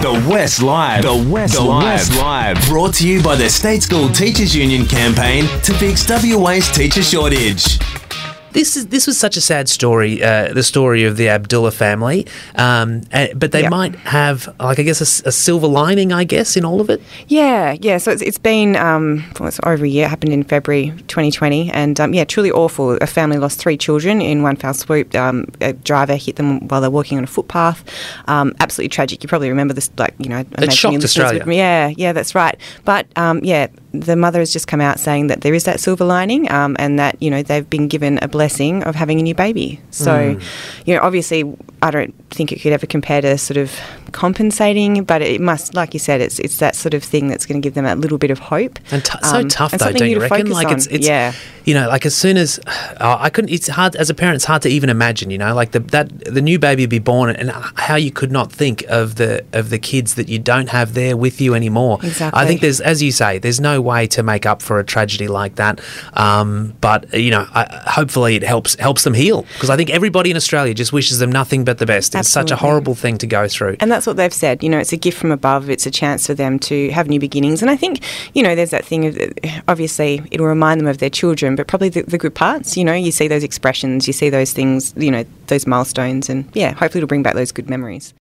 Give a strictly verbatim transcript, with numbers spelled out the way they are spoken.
The West Live. The West the Live. West Live. Brought to you by the State School Teachers Union campaign to fix W A's teacher shortage. This is this was such a sad story, uh, the story of the Abdullah family. Um, uh, but they Yep. might have, like, I guess, a, s- a silver lining, I guess, in all of it. Yeah, yeah. So it's, it's been um, well, it's over a year. It happened in February twenty twenty, and um, yeah, truly awful. A family lost three children in one foul swoop. Um, a driver hit them while they're walking on a footpath. Um, absolutely tragic. You probably remember this, like you know. I imagine shocked your listeners Australia. would- yeah, yeah, that's right. But um, yeah, the mother has just come out saying that there is that silver lining, um, and that you know they've been given a blessing of having a new baby. So, you know, obviously, I don't think it could ever compare to sort of compensating, but it must, like you said, it's it's that sort of thing that's going to give them that little bit of hope. And t- so Um, tough, and though, something don't new you to reckon? focus Like, on. it's, it's yeah. you know, like as soon as uh, I couldn't, it's hard as a parent. It's hard to even imagine, you know, like the that the new baby be born, and how you could not think of the of the kids that you don't have there with you anymore. Exactly. I think there's, as you say, there's no way to make up for a tragedy like that. Um, but you know, I, hopefully it helps helps them heal, because I think everybody in Australia just wishes them nothing but the best. It's such a Absolutely. horrible thing to go through. And that's what they've said. You know, it's a gift from above. It's a chance for them to have new beginnings. And I think, you know, there's that thing of, obviously, it'll remind them of their children, but probably the, the good parts. You know, you see those expressions, you see those things, you know, those milestones, and yeah, hopefully it'll bring back those good memories.